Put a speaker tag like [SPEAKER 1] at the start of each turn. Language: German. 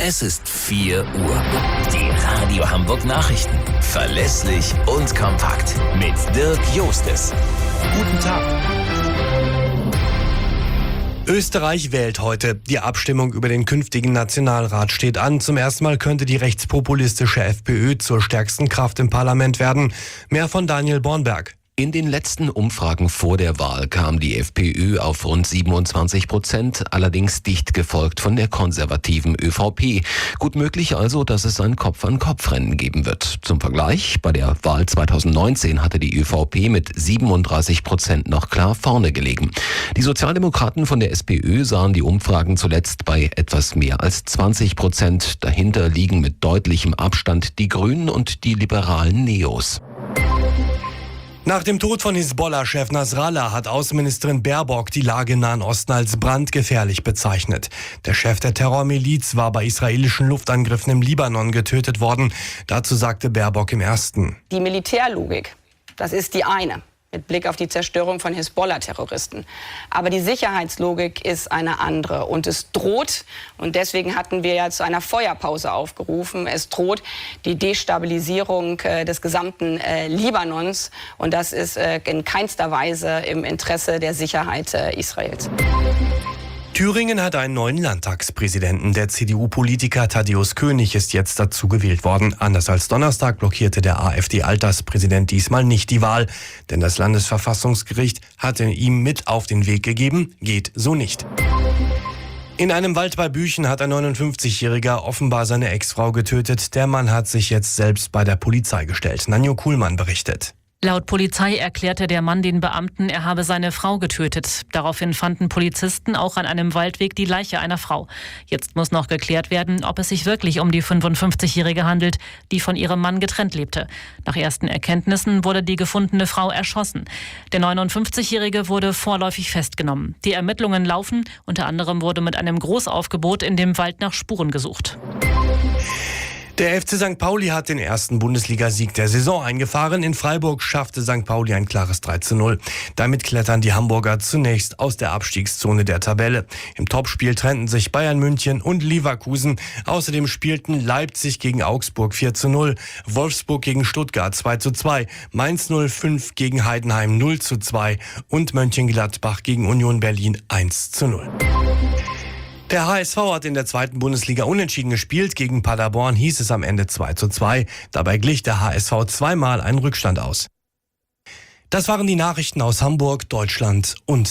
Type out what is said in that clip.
[SPEAKER 1] Es ist 4 Uhr. Die Radio Hamburg Nachrichten. Verlässlich und kompakt. Mit Dirk Jostes. Guten Tag.
[SPEAKER 2] Österreich wählt heute. Die Abstimmung über den künftigen Nationalrat steht an. Zum ersten Mal könnte die rechtspopulistische FPÖ zur stärksten Kraft im Parlament werden. Mehr von Daniel Bornberg.
[SPEAKER 3] In den letzten Umfragen vor der Wahl kam die FPÖ auf rund 27%, allerdings dicht gefolgt von der konservativen ÖVP. Gut möglich also, dass es ein Kopf-an-Kopf-Rennen geben wird. Zum Vergleich, bei der Wahl 2019 hatte die ÖVP mit 37% noch klar vorne gelegen. Die Sozialdemokraten von der SPÖ sahen die Umfragen zuletzt bei etwas mehr als 20%. Dahinter liegen mit deutlichem Abstand die Grünen und die liberalen Neos.
[SPEAKER 2] Nach dem Tod von Hisbollah-Chef Nasrallah hat Außenministerin Baerbock die Lage im Nahen Osten als brandgefährlich bezeichnet. Der Chef der Terrormiliz war bei israelischen Luftangriffen im Libanon getötet worden. Dazu sagte Baerbock im Ersten:
[SPEAKER 4] Die Militärlogik, das ist die eine, mit Blick auf die Zerstörung von Hisbollah-Terroristen. Aber die Sicherheitslogik ist eine andere. Und es droht, und deswegen hatten wir ja zu einer Feuerpause aufgerufen, es droht die Destabilisierung des gesamten Libanons. Und das ist in keinster Weise im Interesse der Sicherheit Israels.
[SPEAKER 2] Thüringen hat einen neuen Landtagspräsidenten. Der CDU-Politiker Thaddäus König ist jetzt dazu gewählt worden. Anders als Donnerstag blockierte der AfD-Alterspräsident diesmal nicht die Wahl. Denn das Landesverfassungsgericht hatte ihm mit auf den Weg gegeben, geht so nicht. In einem Wald bei Büchen hat ein 59-Jähriger offenbar seine Ex-Frau getötet. Der Mann hat sich jetzt selbst bei der Polizei gestellt. Nanjo Kuhlmann berichtet.
[SPEAKER 5] Laut Polizei erklärte der Mann den Beamten, er habe seine Frau getötet. Daraufhin fanden Polizisten auch an einem Waldweg die Leiche einer Frau. Jetzt muss noch geklärt werden, ob es sich wirklich um die 55-Jährige handelt, die von ihrem Mann getrennt lebte. Nach ersten Erkenntnissen wurde die gefundene Frau erschossen. Der 59-Jährige wurde vorläufig festgenommen. Die Ermittlungen laufen. Unter anderem wurde mit einem Großaufgebot in dem Wald nach Spuren gesucht.
[SPEAKER 2] Der FC St. Pauli hat den ersten Bundesligasieg der Saison eingefahren. In Freiburg schaffte St. Pauli ein klares 3:0. Damit klettern die Hamburger zunächst aus der Abstiegszone der Tabelle. Im Topspiel trennten sich Bayern München und Leverkusen. Außerdem spielten Leipzig gegen Augsburg 4:0, Wolfsburg gegen Stuttgart 2:2, Mainz 05 gegen Heidenheim 0:2 und Mönchengladbach gegen Union Berlin 1:0. Der HSV hat in der zweiten Bundesliga unentschieden gespielt. Gegen Paderborn hieß es am Ende 2:2. Dabei glich der HSV zweimal einen Rückstand aus. Das waren die Nachrichten aus Hamburg, Deutschland und